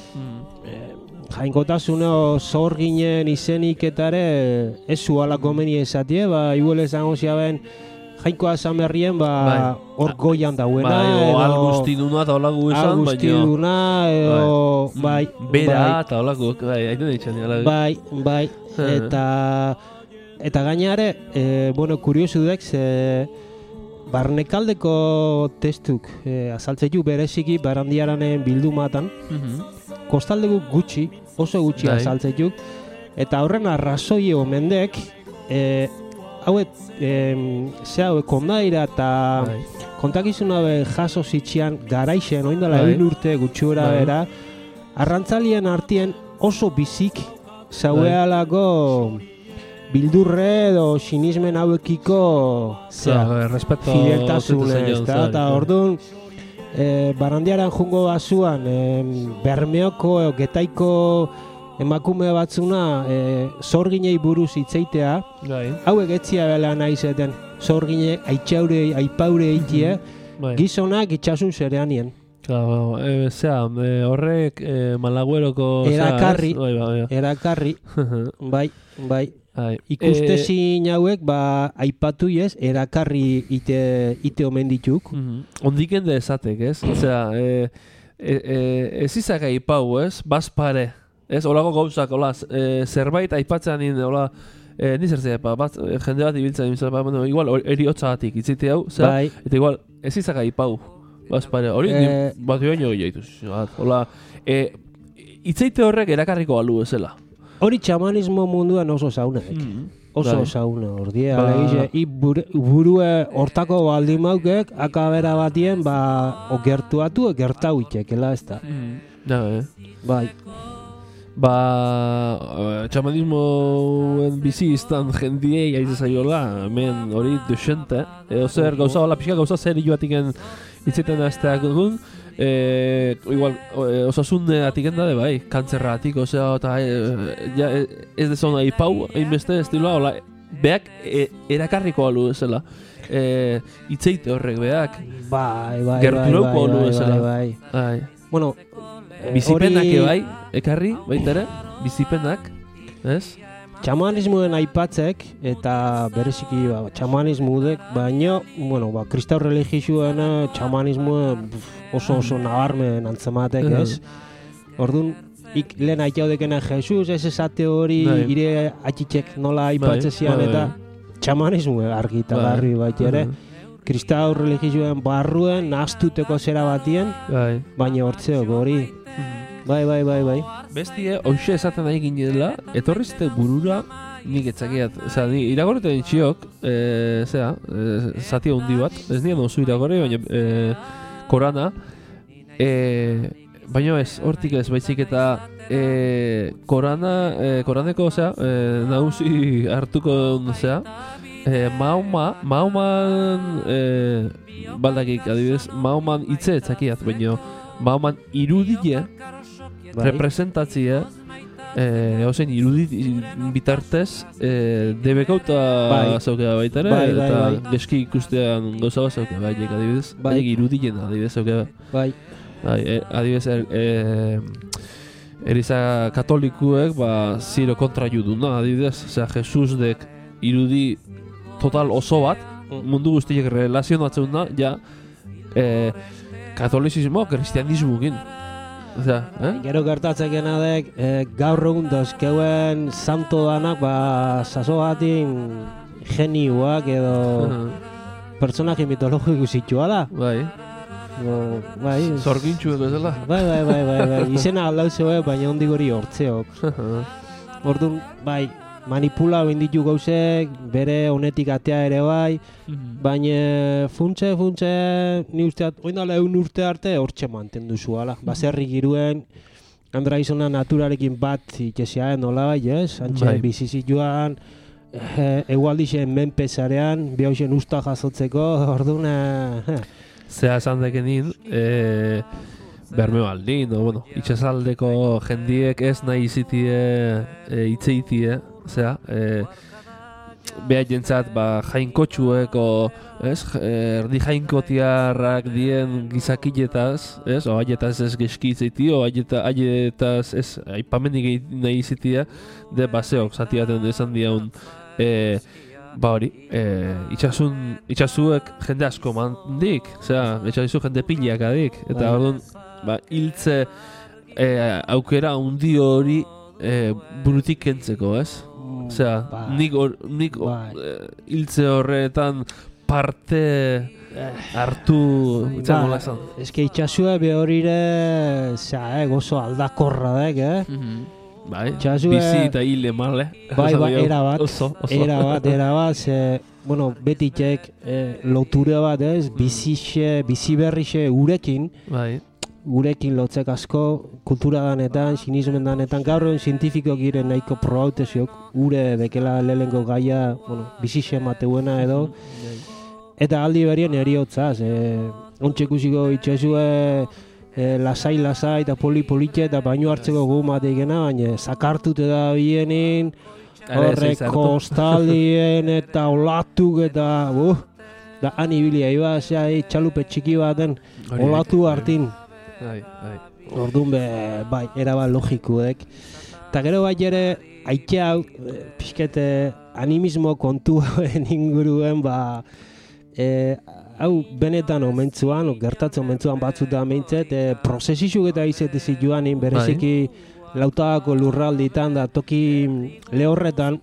jainkotasuneo zor ginen izenik eta ere ez zuala komeni esatie, ba, igual esango ziaben jainkoa esan berrien, ba, Bai. hor goian dauena, bai, o algustiduna eta holagu esan, baina... Agustiduna, edo, bai, Bera bai, eta holagu, bai, haiten ditxan dira. bai, bai, Eh. eta, eta gainare, e, bueno, kuriosu dek, ze, barnekaldeko testuk e, azaltzeitu bereziki barandiaranen bildumatan, kostaldeko gutxi, oso gutxi Bai. azaltzeituk, eta horren arrazoi omendek, e, hauet, e, ze hauek kondaira eta Bai. kontakizuna be jaso zitxian garaixen, oindala Bai. egin urte gutxura Bai. bera, arrantzalien artien oso bizik zauealako bildurre edo sinismen hauekiko zea, Bai, respeto fideltasun, zaion, ez da, zai, eta bai. orduan e, barandiaran jungo bazuan, e, bermeoko edo getaiko emakume batzuna e, zorginei buruz hitzeitea, Bai, hauek etzia bela nahi zeten, zorgine aitxaure, aipaure eitie, bai. gizonak itxasun zereanien. Claro, e, zea, e, horrek e, malagueroko... zea, Erakarri. ez? Bai, bai, Erakarri, bai, bai. bai. Ikustezin hauek, ba, aipatu ez, erakarri ite, ite omen dituk. Mhm. Ondiken da esatek, ez? Osea, e, e, e, ez izak aipau, ez? Bazpare, ez? Olako gauzak, hola, e, zerbait aipatzen nien, hola, e, ni zer zepa, bat, e, jende bat ibiltzen, ibiltzen, ba, bueno, igual, eriotzagatik, itzite hau, zera, Bai. eta igual, ez izak aipau, bazpare, hori, Eh, ni, bat joan jaituz, bat, hola, e, itzeite horrek erakarriko balu ezela. Hori txamanismo munduan oso zaunak. Oso Bai. zauna, ordia, Ba- alegize, i bure, burue hortako baldimaukek, akabera batien, ba, ogertuatu, ogertau itekela, ez da. Ja, eh? Bai, Ba, eh, txamanismoen bizi izan jendiei aiz zaiola, hemen hori dusente, edo zer gauza, hola, pixka gauza zer joatiken itzeten azteak dugun, e, igual, e, osasunne atiken da de bai, kantzerra atik, osea, eta e, ja, e, ez dezon aipau, hainbeste estiloa, hola, beak e, erakarriko alu ezela, e, itzeite horrek beak, bai, bai, bai, Gerturauko bai, olu bai, bezala. bai, bai. ai, Bueno, eh, bizipenak hori- bai, ekarri, baita ere, bizipenak, ez? Txamanismoen aipatzek eta bereziki ba, txamanismudek, baino, bueno, ba, kristau religioen txamanismo oso oso nabarmen antzematek, Mhm. ez? Orduan, ik lehen aitaudekena Jesus, ez esate hori, Bai. ire atxitzek nola aipatzen zian, bai, eta txamanismo argi eta Bai. garri baita ere. Mhm. Kristau religioen barruen nahaztuteko zera batien, Bai. baina hortzeok hori. Bai, bai, bai, bai. Bestie, hoxe esaten nahi ginela, etorri zite burura nik etzakiat. Osea, ni iragorretan itxiok, e, zera, e, zati handi bat, ez nien oso iragorre, baina e, korana, e, baina ez, hortik ez, baizik eta e, korana, e, koraneko, osea, e, nagusi hartuko duen, osea, e, Mahoma, Mahoman, e, baldakik, adibidez, Mahoman hitze etzakiat, baina Mahoman irudia, Bai. representatzia, eh, ozen irudi bitartez, eh, debekauta Bai. zaukea baita ere, Bai, bai, eta bai. geski ikustean gauza bat zaukea baiek, adibidez, Bai. baiek irudien adibidez zaukea. Bai. Bai, eh, adibidez, er, eh, eriza katolikuek, ba, ziro kontra juduna, adibidez, osea, Jesus dek irudi total oso bat, mundu guztiek relazionatzen da, ja, eh, katolizismo, kristianismoekin. Osea, eh? Gero gertatzeken adek, eh, gaur egun dauzkeuen santo danak, ba, sasogatin genioak edo personaje mitologiko zituala. Bai, O, bai, zorgintxuek bezala. bai, bai, bai, bai, bai. Izena aldauzeue, baina ondik hori hortzeok. Orduan, bai, manipula benditu gauzek, bere honetik atea ere bai, baina funtze, funtze, ni usteat, oindala egun urte arte hortxe mantendu zuala. Baserri giruen, andraizona naturarekin bat itxesiaen nola bai, ez? Antxe Bai. bizizik joan, e, egualdixen menpezarean, bihauzen usta jasotzeko, orduan, eh, Zea esan dekenin, e, bermeo aldin, o, bueno, itxasaldeko jendiek ez nahi izitie, e, itzeitie, zea, e, beha jentzat, ba, jainkotxuek, o, ez, erdi jainkotiarrak dien gizakiletaz, ez, o, aietaz ez geski itzeiti, o, aieta, aietaz ez, aipamenik nahi izitia, de baseok, zatiaten esan diaun, e, ba hori, e, itxasun, itxasuek jende asko mandik, osea, itxasu jende piliak adik, eta Bai. orduan, ba, hiltze e, aukera handi hori e, burutik kentzeko, ez? Osea, Bai. nik, or, nik o- Bai. e, hiltze horretan parte hartu, itza nola esan. eske itxasue behorire, zera, eh, gozo aldakorra dek, eh? Bai, Itxasue- bizi eta hile male. Bai, Esan bai, diau, era bat, Oso, oso. era bat, era bat, ze, bueno, betitek eh, loture bat ez, bizixe, bizi berrixe gurekin, Bai, gurekin lotzek asko, kultura danetan, sinismen danetan, gaur egun zientifikoak giren nahiko probautesiok, gure dekela lehenko gaia, bueno, bizixe emateuena edo, eta aldi berien eriotzaz, e, ontsa ikusiko itxasue, e, lasai-lasai eta poli-politxe eta baino hartzeko gu matekena, baina zakartute da bienin, Ara ez horrek izartu. kostaldien eta olatuk eta, uh, da anibilia, iba, zea, txalupe txiki baten, Hori olatu bai. hartin. Bai, bai. Orduan be, bai, erabat logikuek. Eta gero bai ere, aite hau, e, pixkete animismo kontuaren inguruen, ba, e, hau benetan omentzuan, o, gertatzen omentzuan batzutan meintzet, e, prozesizuk eta izete zituanin, bereziki lautagako lurralditan da toki lehorretan,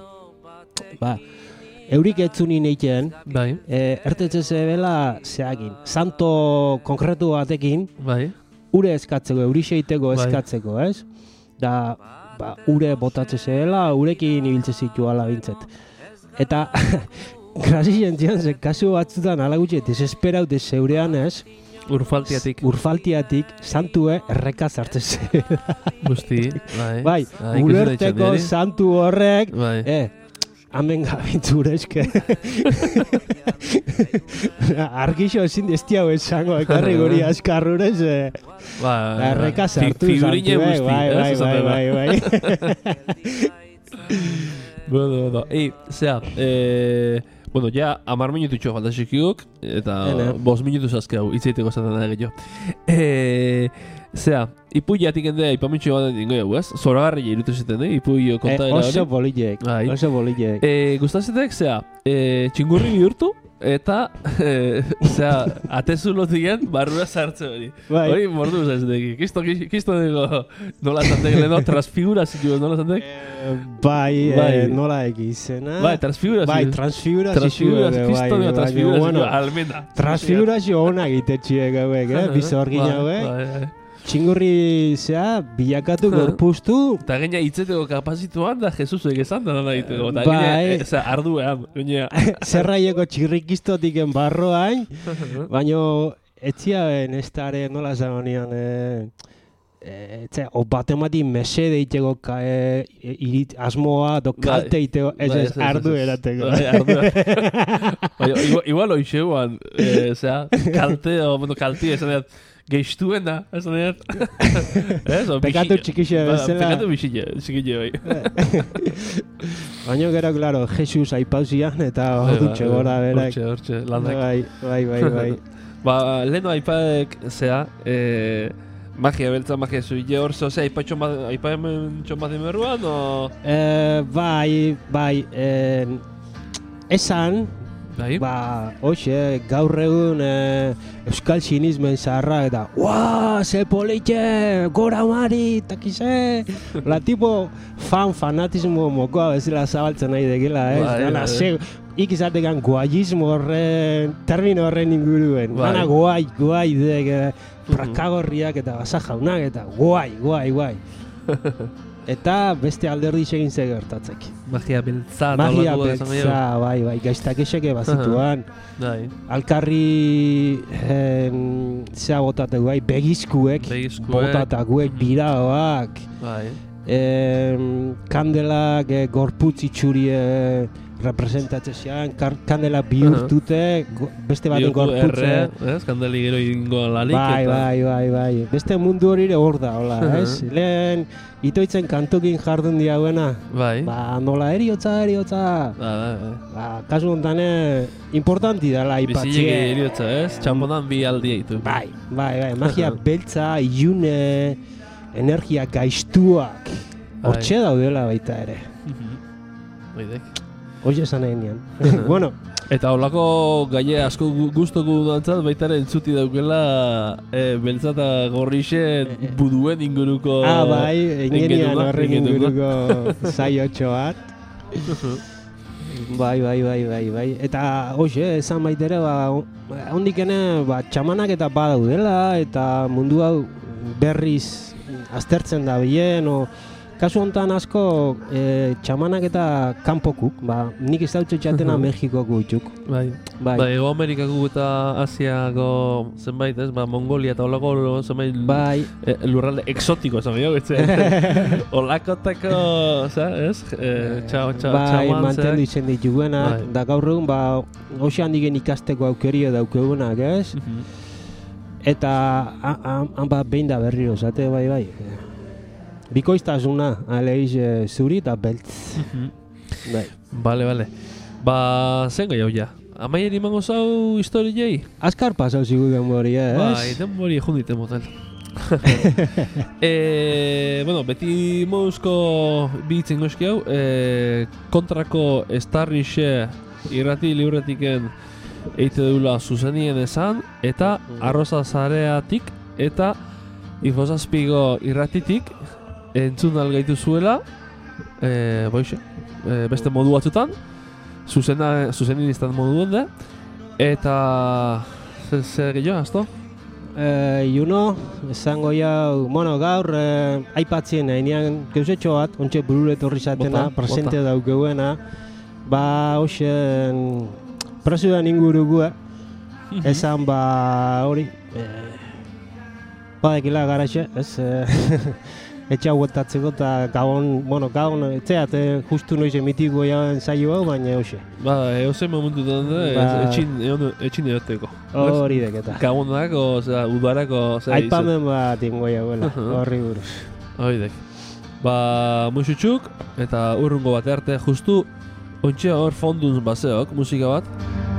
ba, eurik etzunin eiken, Bai, e, ertetze zebela zeagin, santo konkretu batekin, bai. ure eskatzeko, eurixe iteko Bai. eskatzeko, ez? Da, ba, ure botatze zela, urekin ibiltze zituala bintzet. Eta, grasien zian, ze kasu batzutan ala gutxi, desesperaute zeurean, ez? Urfaltiatik. Urfaltiatik, santue erreka sartzen zela. Guzti, bai. Bai, Ah, ikusi ulerteko daitxan, santu horrek, Bai. eh, hemen gabintzure eske. Argixo ezin desti hau esango, ekarri guri askarrurez, eh, Ba, erreka fi- sartu figurine santue, guzti, bai, ez? bai, Esaten da. bai, bai, bai. Bueno, bueno. Ei, zea, eh, bueno, ja, amar minututxo falta xikiuk, eta Ene. bos minutu zazke hau, itzeiteko zaten da gehiago. Eh, zea, ipu jatik ende, ipamitxo bat dingo egu, ez? Zoragarri irutu ziten, eh? Ipu jo Eh, kontaera oso hori. politek, Bai. oso politek. Eh, gustazetek, zea, eh, txingurri bihurtu, eta, eh, zea, atezulo digen, barrura sartze hori. Bai. Hori, mordu zazetek. Kisto, kisto digo, nola zantek, leheno, transfigurazio, nola zantek? Bai, Bai. eh, nola egizena? Bai, transfigurazio. Bai, transfigurazio. Transfigurazio, bai, kisto digo, bai, transfigurazio, bueno, almena. transfigurazio ona egitetxiek hauek, eh? Bizorgin Bai, hauek. bai, bai. Txingurri zea, bilakatu gorpuztu, Eta gaina hitzeteko kapazituan da Jesusek esan da dana egiteko. Eta Bai. gaina, eh, oza, arduean. Gaina, zerraieko txirrikistotiken barroain, baino etzia ben estare nola zanonian, eh, E, tze, o batemati mesede iteko ka, e, irit, asmoa do kalte iteko, ez ez, ardu erateko. Igual, igual oixeuan, eh, zera, kalte, o, bueno, kalti, esan dut, geiztuena, esan dut. Pekatu txikixe bezala. Pekatu bixile, txikile bai. Baina gero, klaro, Jesus aipauzian, eta ordutxe gora berak. Hortxe, hortxe, landak. Bai, bai, bai, bai. Ba, leheno aipaek, zera, eh, magia beltza, magia zuile hor, zehose, aipatxon bat, aipamen txon bat emerruan, o? Eh, bai, bai, eh, esan, Bai? ba, hoxe, gaur egun eh, euskal sinismen zaharra eta ua, ze politxe, gora mari, takize, la tipo fan, fanatismo mokoa bezala zabaltzen nahi dekela, ez? Bai, Dana, bai. ze, ikizatekan guayismo horren, termino horren inguruen, Bai. dana guai, guai dek, eh, prakagorriak eta basa jaunak eta guai, guai, guai. Eta beste alderdi egin ze gertatzek. Magia beltza. Magia beltza, bai, bai, gaiztak eseke bazituan. Bai. Alkarri en, zea botateko, bai, begizkuek, Begizkuek. botatakuek, biraoak, Bai. em, kandelak eh, gorputz itxurie representatzen kandela bihurtute, go- beste baten gorputze. Ez, kandeli gero ingo lalik. Bai, eta... bai, bai, bai. Beste mundu hori ere hor da, hola, ez? Lehen, itoitzen kantukin jardun diauena. Bai. Ba, nola eriotza, eriotza. Ba, bai, bai. Ba, kasu honetan, eh, importanti dela Bizilek aipatzea. eriotza, ez? Txamponan bi aldi ditu. Bai, bai, bai, magia beltza, ilune, energia gaiztuak. Hortxe daudela baita ere. Oidek. Hoxe esan nahi nian. Bueno, Eta holako gaie asko gu- gustoko dudantzat baita ere entzuti daukela e, beltza eta gorrixe buduen inguruko... ah, bai, ingenian engenuna, horren engenuna. inguruko zaiotxo bat. Bai, bai, bai, bai, bai. Eta, hoxe, esan baitere, ba, hondik ene, ba, txamanak eta badaudela, eta mundu hau berriz aztertzen da bien, o, kasu honetan asko e, txamanak eta kanpokuk, ba, nik ez dautze txatena Mexikoko itxuk. Bai. Bai, Ba, Ego Amerikako eta Asiako zenbait, ez? Ba, Mongolia eta holako zenbait bai, e, lurralde exotiko, esan gehiago, ez? Olakotako, za, ez? E, txau, txau, bai, txauan, mantendu izen dituguenak, Bai. da gaur egun, ba, hoxe handiken ikasteko aukerio daukegunak, ez? Eta, han- han han bat behin da berriro, zate, bai, bai. Bikoiztasuna, aleiz e, zuri eta beltz. Bai. Bale, bale. Ba, zen gehiago ja. Amaier imango zau historiei? Azkar pasau zigu denbori, ez? Bai, denbori egun dite motel. e, bueno, beti moduzko bihitzen goski hau, e, kontrako estarrixe irrati libretiken eite dula zuzenien esan, eta arroza zareatik eta Ifosazpigo irratitik entzun algaitu zuela, e, boixe, e, beste modu batzutan, zuzena, zuzenin izan modu da, eta zer ze gehiago, azto? Eh, Juno, esango jau, bueno, gaur eh, aipatzien hainean geuzetxo bat, ontxe bururet horri zatena, Bota, presente bota. daukeuena, ba, hoxen, presioan ingurugua, esan, ba, hori, eh, badekila garaxe, ez, eh, etxa huetatzeko eta gabon, bueno, gabon, etxeat, eh, justu noiz emitiko jauen zaio hau, baina hoxe, Ba, eozen momentutan da, Ba. ba. etxin, egon, etxin egoteko. hori deketa. Gabonako, osea, udarako, osea, Aipamen bat ingo jauela, Ujú. horri buruz. Oidek. Ba, muixutxuk, eta urrungo bat arte, justu, ontxe hor fondun baseok, musika bat.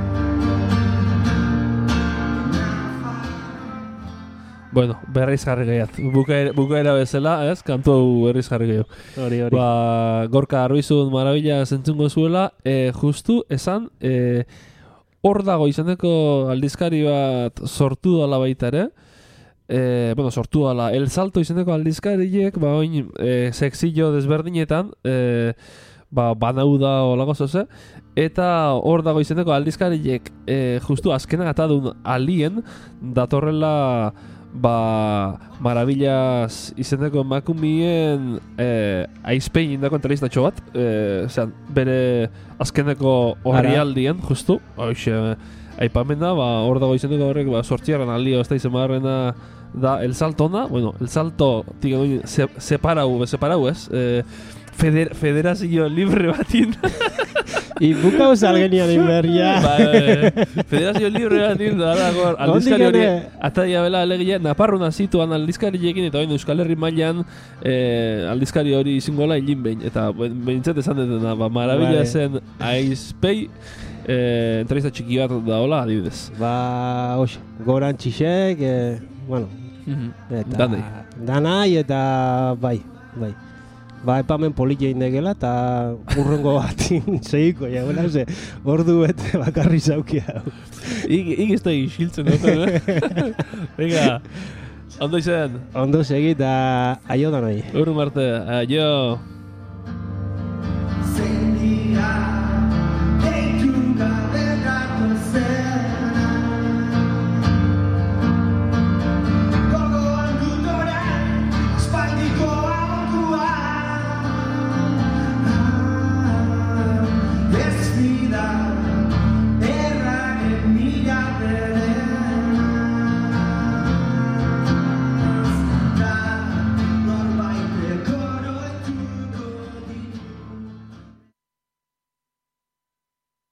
Bueno, berriz jarri gehiat. Bukaera, bukaera bezala, ez? Kantu hau berriz jarri gehiago. Hori, hori. Ba, Gorka Arruizun marabila zentzungo zuela, e, justu esan, e, hor dago izaneko aldizkari bat sortu dala baita ere, e, bueno, sortu dala, El Salto izaneko aldizkariek, ba, oin, e, sexillo desberdinetan, e, ba, banau da olako zoze, eta hor dago izeneko aldizkariek e, justu azkenak atadun alien datorrela ba, Maravillas izeneko emakumien e, aizpein indako entrevistatxo bat, e, zean, bere azkeneko horri aldien, justu, hoxe, aipamena, ba, hor dago izeneko horrek, ba, sortziarren aldio, ez da izen bagarrena, da El Saltona, bueno, El Salto, tiga duen, se, separau, separau, ez? Eh, feder, federazio libre batin. I bukau salgenian inberria. Ba, eh, federazio libre batin, da, da, gor, aldizkari hori, ataia bela alegia, Naparruna zituan aldizkariekin, eta oin Euskal Herri mailan eh, aldizkari hori izingola hilin behin, eta behintzat esan dutena, ba, marabila zen aizpei, eh, entrevista txiki bat da hola, adibidez. Ba, oix, goran txixek, eh, bueno, eta Danai. Danai eta bai, bai. Ba, epamen politia indegela eta urrengo batin segiko jagoela, ze ordu bete bakarri zaukia. Ik, ik ez da isiltzen dut, eh? Venga, ondo izan. Ondo segi eta aio da nahi. Urru marte, aio. Vida